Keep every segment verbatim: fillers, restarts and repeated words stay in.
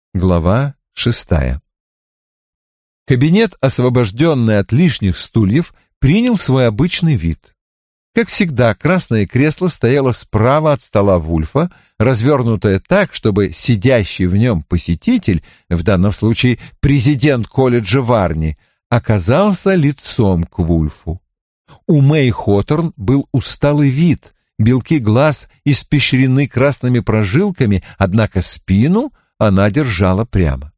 Глава шестая. Кабинет, освобожденный от лишних стульев, принял свой обычный вид. Как всегда, красное кресло стояло справа от стола Вульфа, развернутое так, чтобы сидящий в нем посетитель, в данном случае президент колледжа Варни, оказался лицом к Вульфу. У Мэй Хоторн был усталый вид, белки глаз испещрены красными прожилками, однако спину она держала прямо.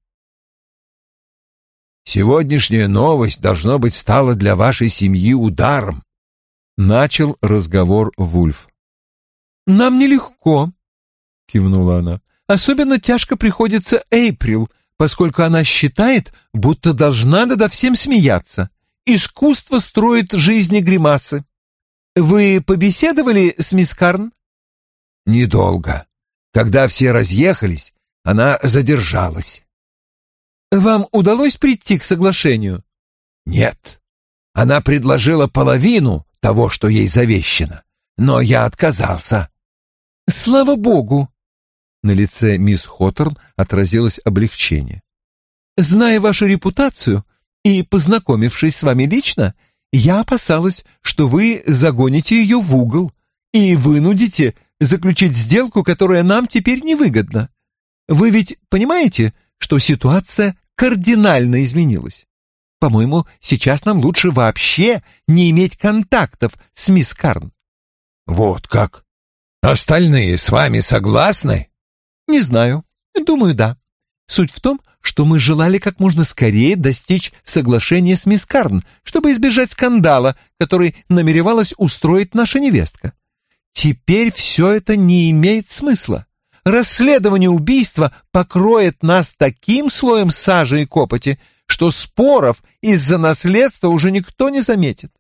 «Сегодняшняя новость, должно быть, стала для вашей семьи ударом», — начал разговор Вульф. «Нам нелегко», — кивнула она. «Особенно тяжко приходится Эйприл, поскольку она считает, будто должна надо всем смеяться. Искусство строит жизни гримасы. Вы побеседовали с мисс Карн?» «Недолго. Когда все разъехались, она задержалась». «Вам удалось прийти к соглашению?» «Нет. Она предложила половину того, что ей завещено, но я отказался». «Слава богу!» На лице мисс Хоторн отразилось облегчение. «Зная вашу репутацию и познакомившись с вами лично, я опасалась, что вы загоните ее в угол и вынудите заключить сделку, которая нам теперь невыгодна. Вы ведь понимаете, что ситуация кардинально изменилась? По-моему, сейчас нам лучше вообще не иметь контактов с мисс Карн». «Вот как? Остальные с вами согласны?» «Не знаю. Думаю, да. Суть в том, что мы желали как можно скорее достичь соглашения с мисс Карн, чтобы избежать скандала, который намеревалась устроить наша невестка. Теперь все это не имеет смысла. Расследование убийства покроет нас таким слоем сажи и копоти, что споров из-за наследства уже никто не заметит».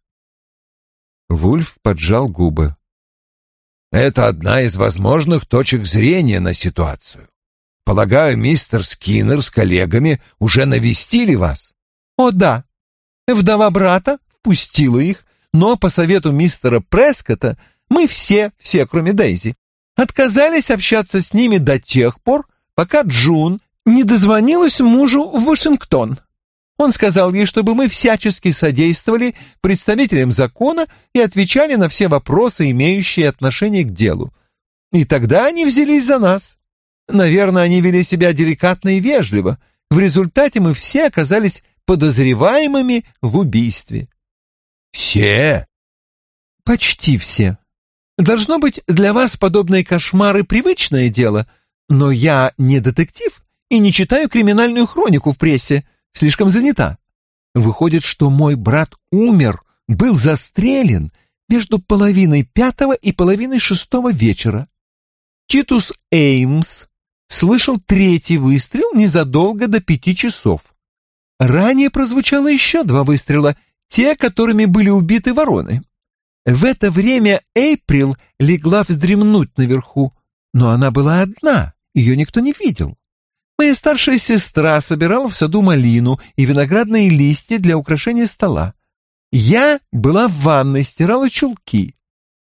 Вульф поджал губы. «Это одна из возможных точек зрения на ситуацию. Полагаю, мистер Скиннер с коллегами уже навестили вас?» «О, да. Вдова брата впустила их, но по совету мистера Прескотта мы все, все кроме Дейзи, отказались общаться с ними до тех пор, пока Джун не дозвонилась мужу в Вашингтон. Он сказал ей, чтобы мы всячески содействовали представителям закона и отвечали на все вопросы, имеющие отношение к делу. И тогда они взялись за нас. Наверное, они вели себя деликатно и вежливо. В результате мы все оказались подозреваемыми в убийстве». «Все?» «Почти все. Должно быть, для вас подобные кошмары привычное дело, но я не детектив и не читаю криминальную хронику в прессе, слишком занята. Выходит, что мой брат умер, был застрелен между половиной пятого и половиной шестого вечера. Титус Эймс слышал третий выстрел незадолго до пяти часов. Ранее прозвучало еще два выстрела, те, которыми были убиты вороны. В это время Эйприл легла вздремнуть наверху, но она была одна, ее никто не видел. Моя старшая сестра собирала в саду малину и виноградные листья для украшения стола. Я была в ванной, стирала чулки».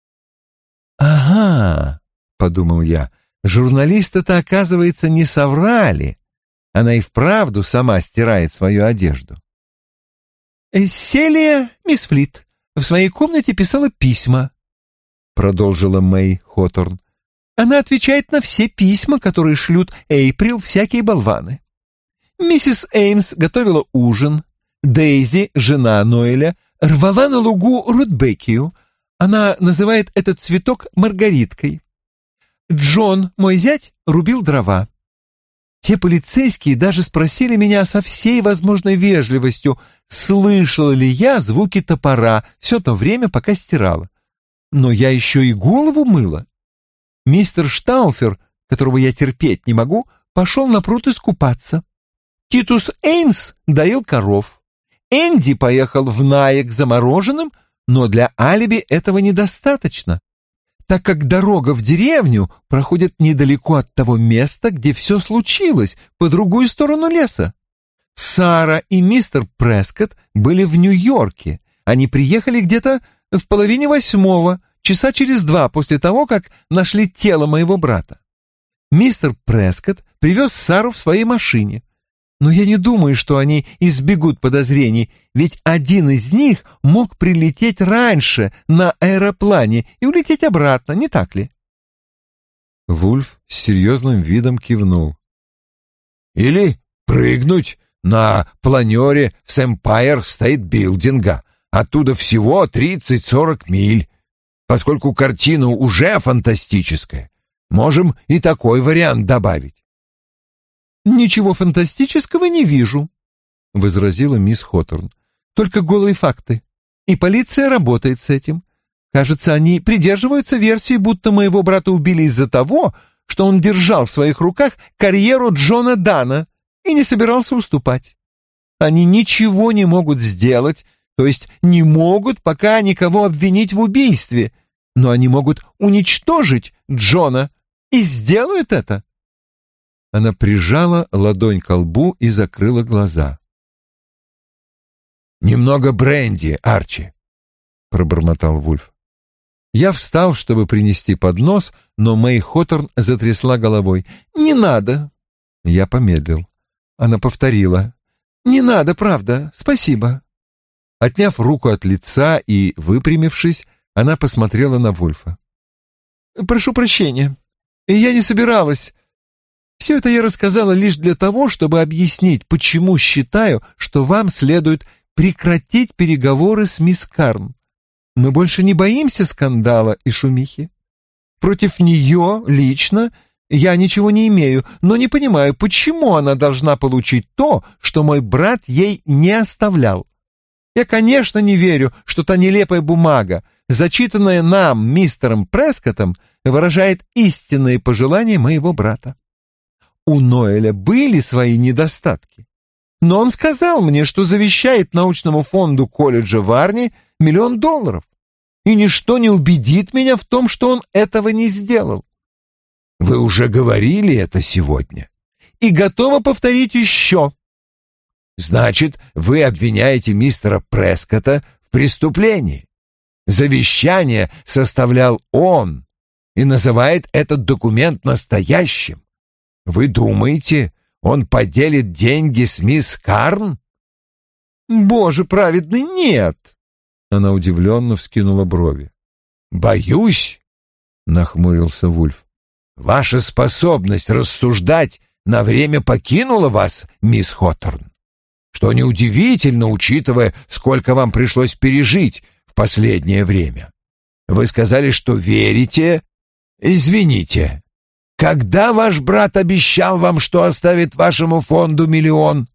«Ага», — подумал я, — «журналисты-то, оказывается, не соврали. Она и вправду сама стирает свою одежду». «Селия, мисс Флит, в своей комнате писала письма», — продолжила Мэй Хоторн. «Она отвечает на все письма, которые шлют Эйприл всякие болваны. Миссис Эймс готовила ужин. Дейзи, жена Ноэля, рвала на лугу рудбекию. Она называет этот цветок маргариткой. Джон, мой зять, рубил дрова. Те полицейские даже спросили меня со всей возможной вежливостью, слышала ли я звуки топора все то время, пока стирала. Но я еще и голову мыла. Мистер Штауфер, которого я терпеть не могу, пошел на пруд искупаться. Титус Эйнс доил коров. Энди поехал в Наек за мороженым, но для алиби этого недостаточно, так как дорога в деревню проходит недалеко от того места, где все случилось, по другую сторону леса. Сара и мистер Прескотт были в Нью-Йорке. Они приехали где-то в половине восьмого, часа через два после того, как нашли тело моего брата. Мистер Прескотт привез Сару в своей машине. Но я не думаю, что они избегут подозрений, ведь один из них мог прилететь раньше на аэроплане и улететь обратно, не так ли?» Вульф с серьезным видом кивнул. «Или прыгнуть на планере с Empire State Билдинга. Оттуда всего тридцать-сорок миль. Поскольку картина уже фантастическая, можем и такой вариант добавить». «Ничего фантастического не вижу», — возразила мисс Хоторн. «Только голые факты. И полиция работает с этим. Кажется, они придерживаются версии, будто моего брата убили из-за того, что он держал в своих руках карьеру Джона Дана и не собирался уступать. Они ничего не могут сделать, то есть не могут пока никого обвинить в убийстве, но они могут уничтожить Джона и сделают это». Она прижала ладонь к лбу и закрыла глаза. «Немного бренди, Арчи», — пробормотал Вульф. Я встал, чтобы принести поднос, но Мэй Хоторн затрясла головой. «Не надо». Я помедлил. Она повторила. «Не надо, правда, спасибо». Отняв руку от лица и выпрямившись, она посмотрела на Вульфа. «Прошу прощения, я не собиралась. Все это я рассказала лишь для того, чтобы объяснить, почему считаю, что вам следует прекратить переговоры с мисс Карн. Мы больше не боимся скандала и шумихи. Против нее лично я ничего не имею, но не понимаю, почему она должна получить то, что мой брат ей не оставлял. Я, конечно, не верю, что та нелепая бумага, зачитанная нам, мистером Прескоттом, выражает истинные пожелания моего брата. У Ноэля были свои недостатки, но он сказал мне, что завещает научному фонду колледжа в Арни миллион долларов, и ничто не убедит меня в том, что он этого не сделал. Вы уже говорили это сегодня. И готова повторить еще. Значит, вы обвиняете мистера Прескотта в преступлении. Завещание составлял он и называет этот документ настоящим. Вы думаете, он поделит деньги с мисс Карн? Боже праведный, нет! Она удивленно вскинула брови. Боюсь, нахмурился Вульф. Ваша способность рассуждать на время покинула вас, мисс Хоторн. Что неудивительно, учитывая, сколько вам пришлось пережить в последнее время. Вы сказали, что верите. Извините. Когда ваш брат обещал вам, что оставит вашему фонду миллион?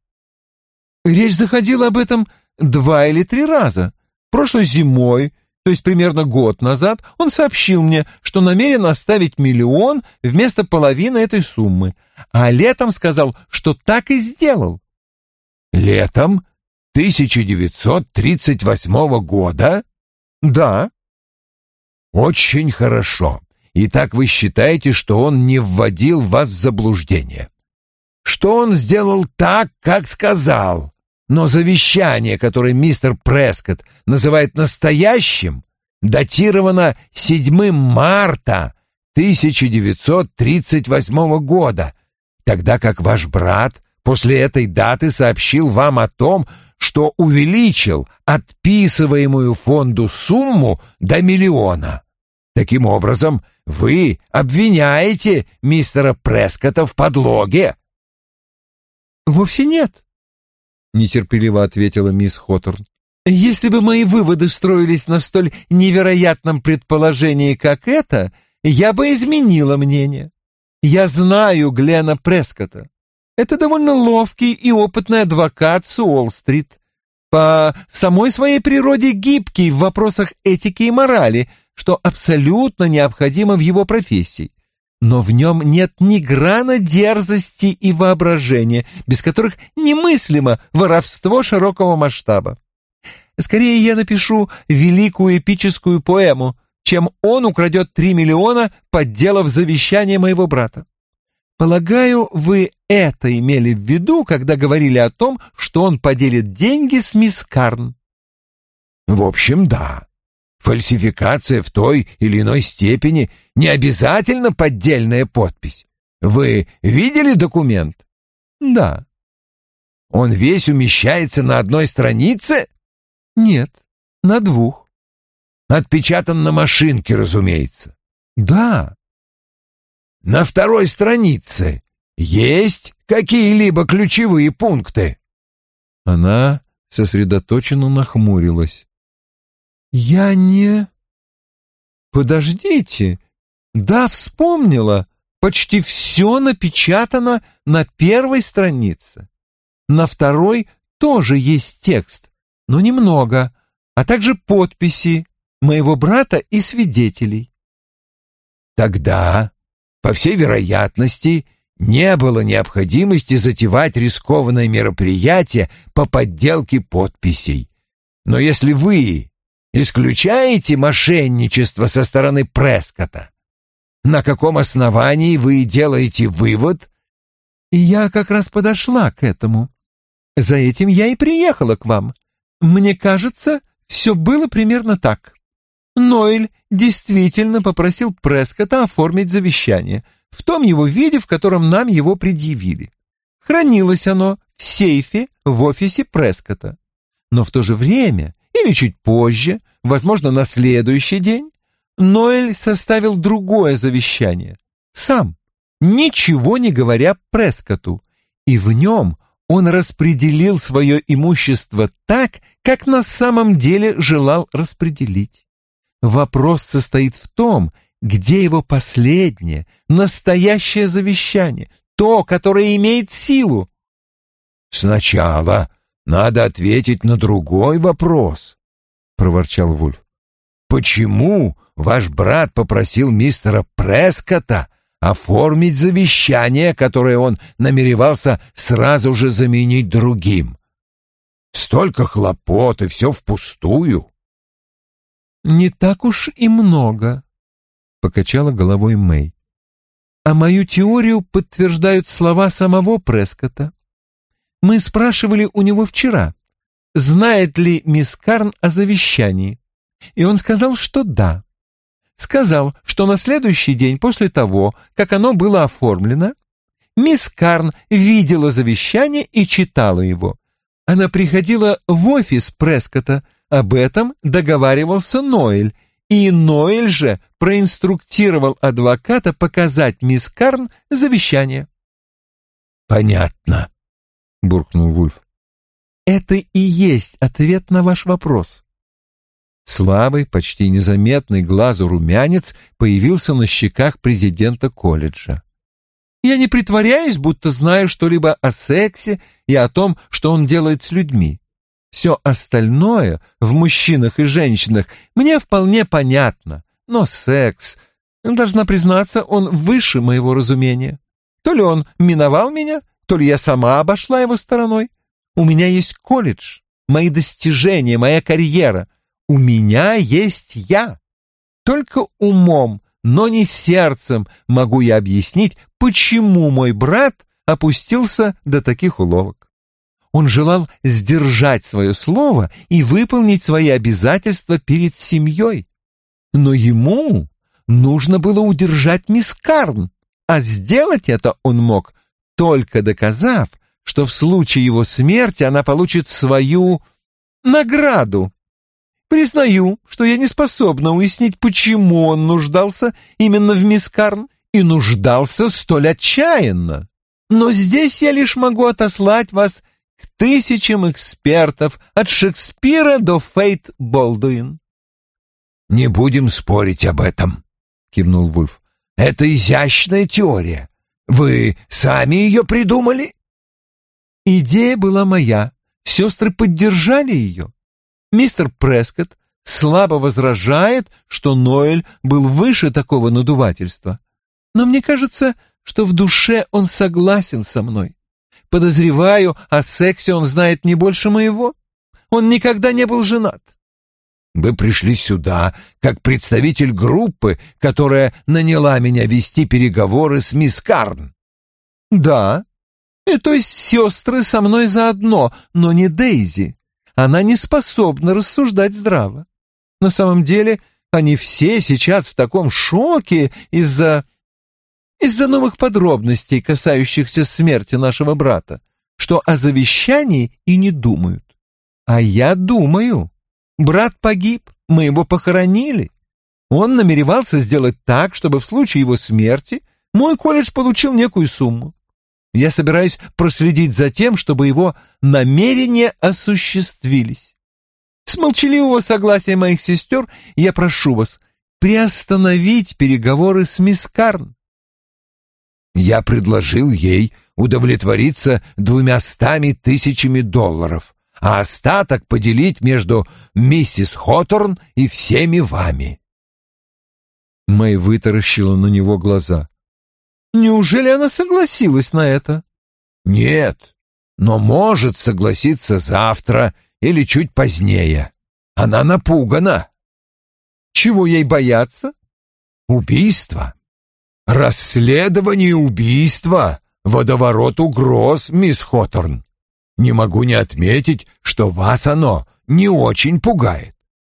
Речь заходила об этом два или три раза. Прошлой зимой, то есть примерно год назад, он сообщил мне, что намерен оставить миллион вместо половины этой суммы, а летом сказал, что так и сделал. Летом тысяча девятьсот тридцать восьмого года? Да. Очень хорошо. Итак, вы считаете, что он не вводил вас в заблуждение? Что он сделал так, как сказал? Но завещание, которое мистер Прескотт называет настоящим, датировано седьмого марта тысяча девятьсот тридцать восьмого года, тогда как ваш брат после этой даты сообщил вам о том, что увеличил отписываемую фонду сумму до миллиона. Таким образом, вы обвиняете мистера Прескотта в подлоге. «Вовсе нет», — нетерпеливо ответила мисс Хоторн. «Если бы мои выводы строились на столь невероятном предположении, как это, я бы изменила мнение. Я знаю Глена Прескотта. Это довольно ловкий и опытный адвокат с Уолл-стрит. По самой своей природе гибкий в вопросах этики и морали, что абсолютно необходимо в его профессии. Но в нем нет ни грана дерзости и воображения, без которых немыслимо воровство широкого масштаба. Скорее я напишу великую эпическую поэму, чем он украдет три миллиона, подделав завещание моего брата. Полагаю, вы это имели в виду, когда говорили о том, что он поделит деньги с мисс Карн. В общем, да. Фальсификация в той или иной степени не обязательно поддельная подпись. Вы видели документ? Да. Он весь умещается на одной странице? Нет, на двух. Отпечатан на машинке, разумеется. Да. На второй странице есть какие-либо ключевые пункты? Она сосредоточенно нахмурилась. Я не... Подождите. Да, вспомнила. Почти все напечатано на первой странице. На второй тоже есть текст, но немного, а также подписи моего брата и свидетелей. Тогда, по всей вероятности, не было необходимости затевать рискованное мероприятие по подделке подписей. Но если вы исключаете мошенничество со стороны Прескотта, на каком основании вы делаете вывод? Я как раз подошла к этому. За этим я и приехала к вам. Мне кажется, все было примерно так. Ноэль действительно попросил Прескотта оформить завещание в том его виде, в котором нам его предъявили. Хранилось оно в сейфе в офисе Прескотта. Но в то же время, или чуть позже, возможно, на следующий день, Ноэль составил другое завещание, сам, ничего не говоря Прескотту, и в нем он распределил свое имущество так, как на самом деле желал распределить. Вопрос состоит в том, где его последнее, настоящее завещание, то, которое имеет силу. «Сначала надо ответить на другой вопрос», — проворчал Вульф. «Почему ваш брат попросил мистера Прескотта оформить завещание, которое он намеревался сразу же заменить другим? Столько хлопот, и все впустую». «Не так уж и много», — покачала головой Мэй. «А мою теорию подтверждают слова самого Прескотта. Мы спрашивали у него вчера, знает ли мисс Карн о завещании, и он сказал, что да. Сказал, что на следующий день после того, как оно было оформлено, мисс Карн видела завещание и читала его. Она приходила в офис Прескотта, об этом договаривался Ноэль, и Ноэль же проинструктировал адвоката показать мисс Карн завещание». «Понятно», — буркнул Вульф. «Это и есть ответ на ваш вопрос». Слабый, почти незаметный глазу румянец появился на щеках президента колледжа. «Я не притворяюсь, будто знаю что-либо о сексе и о том, что он делает с людьми. Все остальное в мужчинах и женщинах мне вполне понятно, но секс, должна признаться, он выше моего разумения. То ли он миновал меня, то ли я сама обошла его стороной. У меня есть колледж, мои достижения, моя карьера. У меня есть я. Только умом, но не сердцем могу я объяснить, почему мой брат опустился до таких уловок. Он желал сдержать свое слово и выполнить свои обязательства перед семьей. Но ему нужно было удержать мисс Карн, а сделать это он мог, только доказав, что в случае его смерти она получит свою награду. Признаю, что я не способна уяснить, почему он нуждался именно в мисс Карн и нуждался столь отчаянно. Но здесь я лишь могу отослать вас к тысячам экспертов от Шекспира до Фейт Болдуин». «Не будем спорить об этом», — кивнул Вульф. «Это изящная теория. Вы сами ее придумали?» «Идея была моя. Сестры поддержали ее. Мистер Прескотт слабо возражает, что Ноэль был выше такого надувательства. Но мне кажется, что в душе он согласен со мной. Подозреваю, о сексе он знает не больше моего. Он никогда не был женат». «Вы пришли сюда как представитель группы, которая наняла меня вести переговоры с мисс Карн?» «Да. И то есть сестры со мной заодно, но не Дейзи. Она не способна рассуждать здраво. На самом деле, они все сейчас в таком шоке из-за... из-за новых подробностей, касающихся смерти нашего брата, что о завещании и не думают. А я думаю. Брат погиб, мы его похоронили. Он намеревался сделать так, чтобы в случае его смерти мой колледж получил некую сумму. Я собираюсь проследить за тем, чтобы его намерения осуществились. С молчаливого согласия моих сестер я прошу вас приостановить переговоры с мисс Карн. Я предложил ей удовлетвориться двумястами тысячами долларов, а остаток поделить между миссис Хоторн и всеми вами. Мэй вытаращила на него глаза. Неужели она согласилась на это? Нет, но может согласиться завтра или чуть позднее. Она напугана. Чего ей бояться? Убийство. Расследование убийства. Водоворот угроз, мисс Хоторн. Не могу не отметить, что вас оно не очень пугает.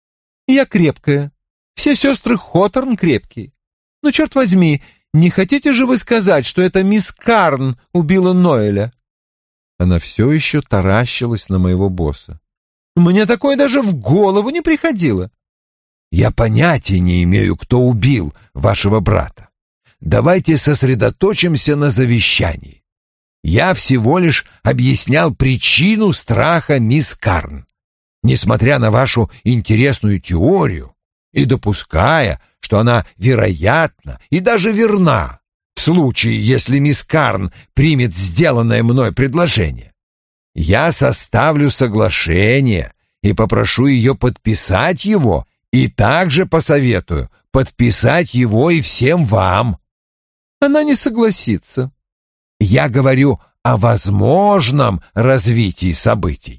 Я крепкая. Все сестры Хоторн крепкие. Но, черт возьми, не хотите же вы сказать, что это мисс Карн убила Ноэля? Она все еще таращилась на моего босса. Мне такое даже в голову не приходило. Я понятия не имею, кто убил вашего брата. Давайте сосредоточимся на завещании. Я всего лишь объяснял причину страха мисс Карн. Несмотря на вашу интересную теорию и допуская, что она вероятна и даже верна, в случае, если мисс Карн примет сделанное мной предложение, я составлю соглашение и попрошу ее подписать его, и также посоветую подписать его и всем вам. Она не согласится. Я говорю о возможном развитии событий.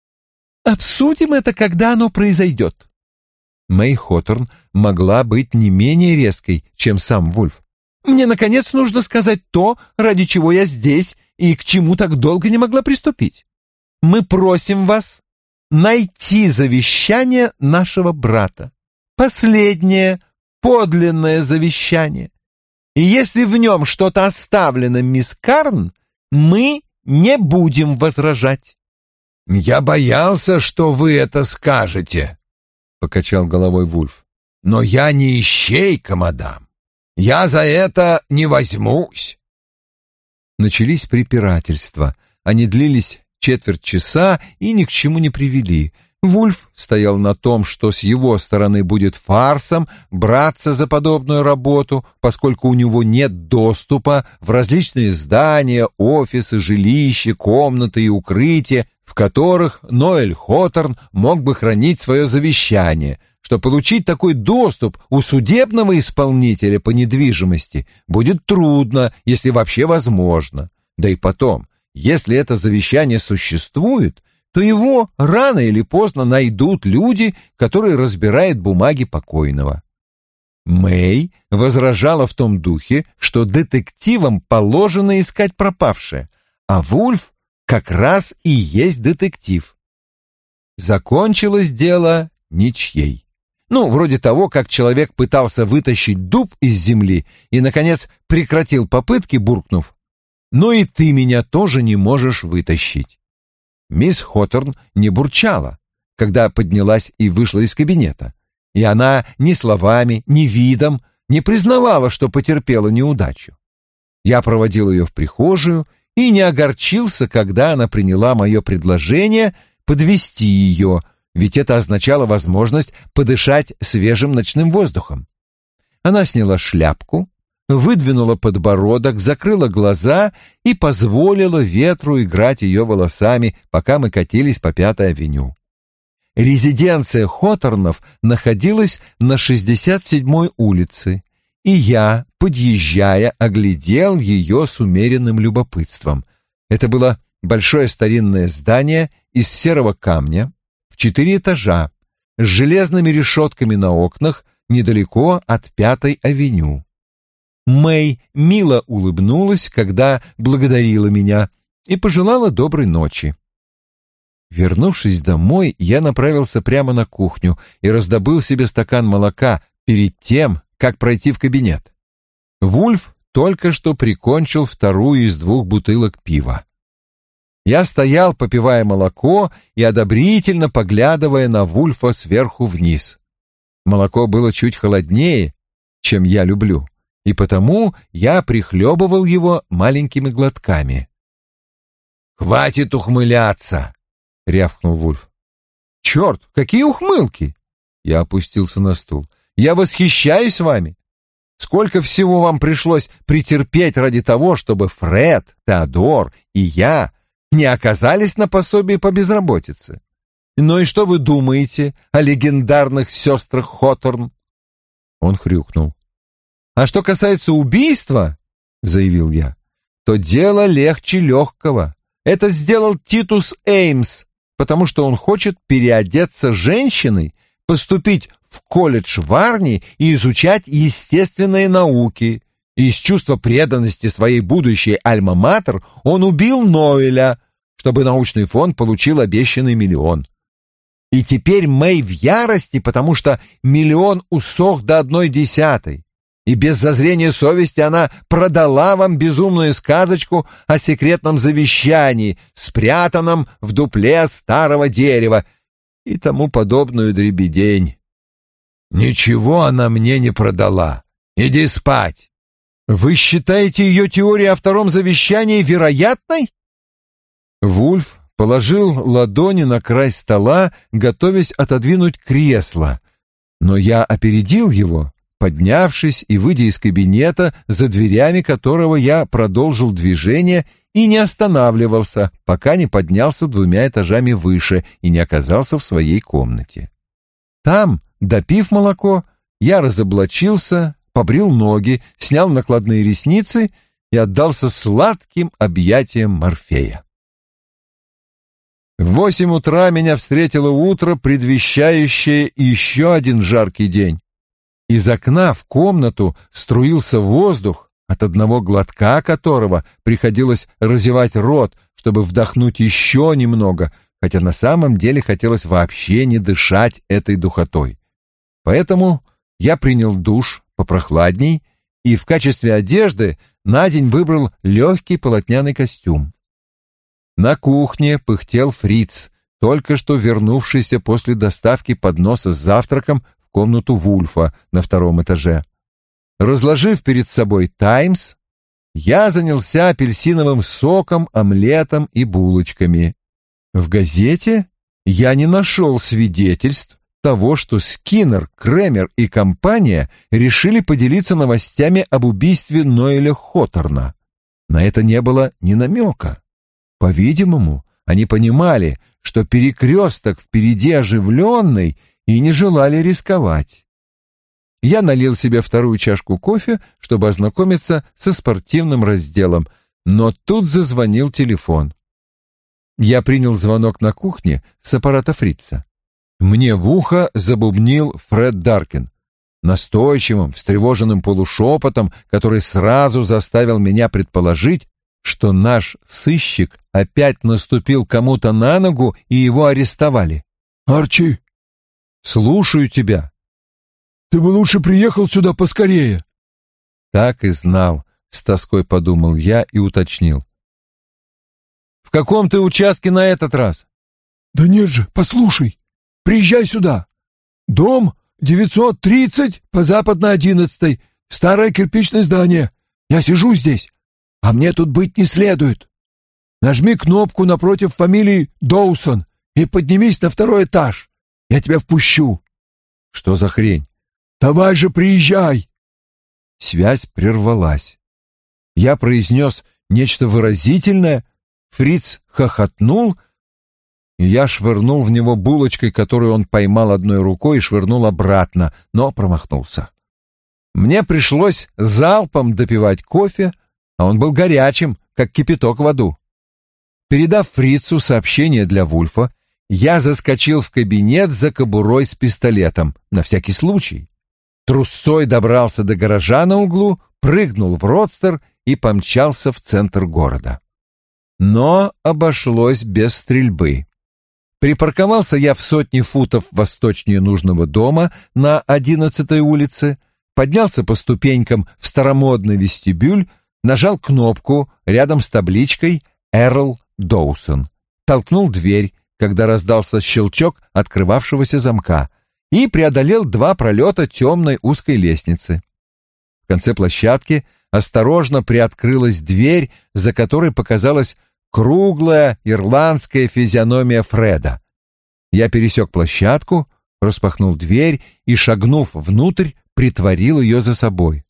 Обсудим это, когда оно произойдет. Мэй Хоторн могла быть не менее резкой, чем сам Вульф. Мне, наконец, нужно сказать то, ради чего я здесь и к чему так долго не могла приступить. Мы просим вас найти завещание нашего брата. Последнее, подлинное завещание. И если в нем что-то оставлено мисс Карн, мы не будем возражать. «Я боялся, что вы это скажете», — покачал головой Вульф. «Но я не ищейка, мадам. Я за это не возьмусь». Начались препирательства. Они длились четверть часа и ни к чему не привели. Вульф стоял на том, что с его стороны будет фарсом браться за подобную работу, поскольку у него нет доступа в различные здания, офисы, жилища, комнаты и укрытия, в которых Ноэль Хоторн мог бы хранить свое завещание, что получить такой доступ у судебного исполнителя по недвижимости будет трудно, если вообще возможно. Да и потом, если это завещание существует, то его рано или поздно найдут люди, которые разбирают бумаги покойного. Мэй возражала в том духе, что детективам положено искать пропавшее, а Вульф как раз и есть детектив. Закончилось дело ничьей. Ну, вроде того, как человек пытался вытащить дуб из земли и, наконец, прекратил попытки, буркнув: «Ну и ты меня тоже не можешь вытащить». Мисс Хоторн не бурчала, когда поднялась и вышла из кабинета, и она ни словами, ни видом не признавала, что потерпела неудачу. Я проводил ее в прихожую и не огорчился, когда она приняла мое предложение подвести ее, ведь это означало возможность подышать свежим ночным воздухом. Она сняла шляпку, выдвинула подбородок, закрыла глаза и позволила ветру играть ее волосами, пока мы катились по Пятой авеню. Резиденция Хоторнов находилась на шестьдесят седьмой улице, и я, подъезжая, оглядел ее с умеренным любопытством. Это было большое старинное здание из серого камня в четыре этажа, с железными решетками на окнах, недалеко от Пятой авеню. Мэй мило улыбнулась, когда благодарила меня, и пожелала доброй ночи. Вернувшись домой, я направился прямо на кухню и раздобыл себе стакан молока перед тем, как пройти в кабинет. Вульф только что прикончил вторую из двух бутылок пива. Я стоял, попивая молоко и одобрительно поглядывая на Вульфа сверху вниз. Молоко было чуть холоднее, чем я люблю, и потому я прихлебывал его маленькими глотками. «Хватит ухмыляться!» — рявкнул Вульф. «Черт, какие ухмылки!» Я опустился на стул. «Я восхищаюсь вами! Сколько всего вам пришлось претерпеть ради того, чтобы Фред, Теодор и я не оказались на пособии по безработице. Ну и что вы думаете о легендарных сестрах Хоторн?» Он хрюкнул. «А что касается убийства, — заявил я, — то дело легче легкого. Это сделал Титус Эймс, потому что он хочет переодеться женщиной, поступить в колледж в Арни и изучать естественные науки. И из чувства преданности своей будущей альма-матер он убил Ноэля, чтобы научный фонд получил обещанный миллион. И теперь Мэй в ярости, потому что миллион усох до одной десятой. И без зазрения совести она продала вам безумную сказочку о секретном завещании, спрятанном в дупле старого дерева, и тому подобную дребедень. «Ничего она мне не продала. Иди спать!» «Вы считаете ее теорию о втором завещании вероятной?» Вульф положил ладони на край стола, готовясь отодвинуть кресло, но я опередил его, поднявшись и выйдя из кабинета, за дверями которого я продолжил движение и не останавливался, пока не поднялся двумя этажами выше и не оказался в своей комнате. Там, допив молоко, я разоблачился, побрил ноги, снял накладные ресницы и отдался сладким объятиям Морфея. В восемь утра меня встретило утро, предвещающее еще один жаркий день. Из окна в комнату струился воздух, от одного глотка которого приходилось разевать рот, чтобы вдохнуть еще немного, хотя на самом деле хотелось вообще не дышать этой духотой. Поэтому я принял душ попрохладней и в качестве одежды на день выбрал легкий полотняный костюм. На кухне пыхтел Фриц, только что вернувшийся после доставки подноса с завтраком в комнату Вульфа на втором этаже. Разложив перед собой «Таймс», я занялся апельсиновым соком, омлетом и булочками. В газете я не нашел свидетельств того, что Скиннер, Кремер и компания решили поделиться новостями об убийстве Ноэля Хоторна. На это не было ни намека. По-видимому, они понимали, что перекресток впереди оживленный, и не желали рисковать. Я налил себе вторую чашку кофе, чтобы ознакомиться со спортивным разделом, но тут зазвонил телефон. Я принял звонок на кухне с аппарата Фрица. Мне в ухо забубнил Фред Даркин, настойчивым, встревоженным полушепотом, который сразу заставил меня предположить, что наш сыщик опять наступил кому-то на ногу и его арестовали. «Арчи!» «Слушаю тебя». «Ты бы лучше приехал сюда поскорее». Так и знал, с тоской подумал я и уточнил. «В каком ты участке на этот раз?» «Да нет же, послушай, приезжай сюда. Дом девятьсот тридцать по западной одиннадцатой, старое кирпичное здание. Я сижу здесь, а мне тут быть не следует. Нажми кнопку напротив фамилии Доусон и поднимись на второй этаж. Я тебя впущу». «Что за хрень?» «Давай же, приезжай!» Связь прервалась. Я произнес нечто выразительное, Фриц хохотнул, и я швырнул в него булочкой, которую он поймал одной рукой и швырнул обратно, но промахнулся. Мне пришлось залпом допивать кофе, а он был горячим, как кипяток в аду. Передав Фрицу сообщение для Вульфа, я заскочил в кабинет за кобурой с пистолетом, на всякий случай. Трусцой добрался до гаража на углу, прыгнул в родстер и помчался в центр города. Но обошлось без стрельбы. Припарковался я в сотни футов восточнее нужного дома на одиннадцатой улице, поднялся по ступенькам в старомодный вестибюль, нажал кнопку рядом с табличкой «Эрл Доусон», толкнул дверь, когда раздался щелчок открывавшегося замка, и преодолел два пролета темной узкой лестницы. В конце площадки осторожно приоткрылась дверь, за которой показалась круглая ирландская физиономия Фреда. Я пересек площадку, распахнул дверь и, шагнув внутрь, притворил ее за собой.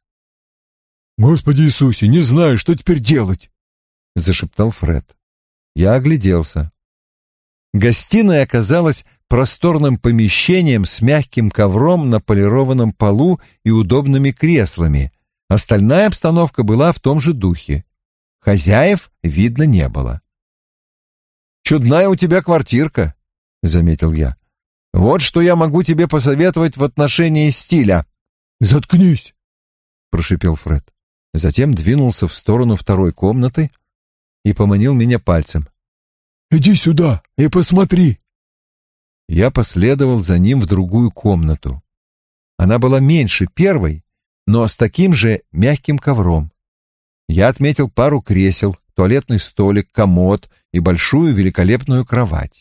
«Господи Иисусе, не знаю, что теперь делать!» — зашептал Фред. Я огляделся. Гостиная оказалась просторным помещением с мягким ковром на полированном полу и удобными креслами. Остальная обстановка была в том же духе. Хозяев видно не было. «Чудная у тебя квартирка», — заметил я. «Вот что я могу тебе посоветовать в отношении стиля». «Заткнись», — прошипел Фред. Затем двинулся в сторону второй комнаты и поманил меня пальцем. «Иди сюда и посмотри». Я последовал за ним в другую комнату. Она была меньше первой, но с таким же мягким ковром. Я отметил пару кресел, туалетный столик, комод и большую великолепную кровать.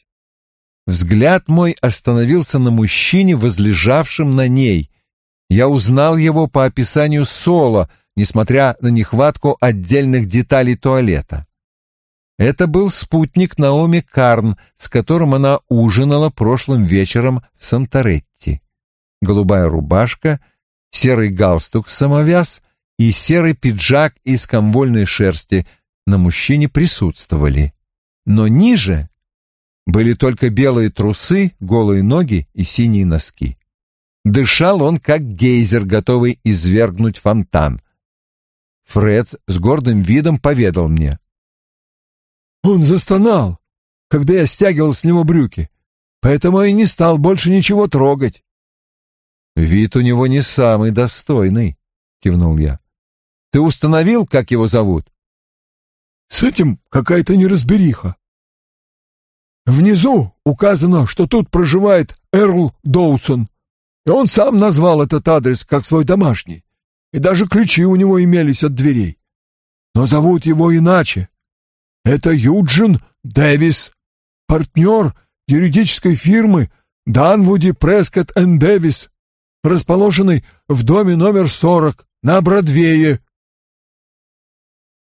Взгляд мой остановился на мужчине, возлежавшем на ней. Я узнал его по описанию Соло, несмотря на нехватку отдельных деталей туалета. Это был спутник Наоми Карн, с которым она ужинала прошлым вечером в Санторетти. Голубая рубашка, серый галстук-самовяз и серый пиджак из комвольной шерсти на мужчине присутствовали. Но ниже были только белые трусы, голые ноги и синие носки. Дышал он, как гейзер, готовый извергнуть фонтан. Фред с гордым видом поведал мне. «Он застонал, когда я стягивал с него брюки, поэтому и не стал больше ничего трогать». «Вид у него не самый достойный», — кивнул я. «Ты установил, как его зовут?» «С этим какая-то неразбериха. Внизу указано, что тут проживает Эрл Доусон, и он сам назвал этот адрес как свой домашний, и даже ключи у него имелись от дверей. Но зовут его иначе. Это Юджин Дэвис, партнер юридической фирмы Данвуди, Прескотт энд Дэвис, расположенной в доме номер сорок на Бродвее.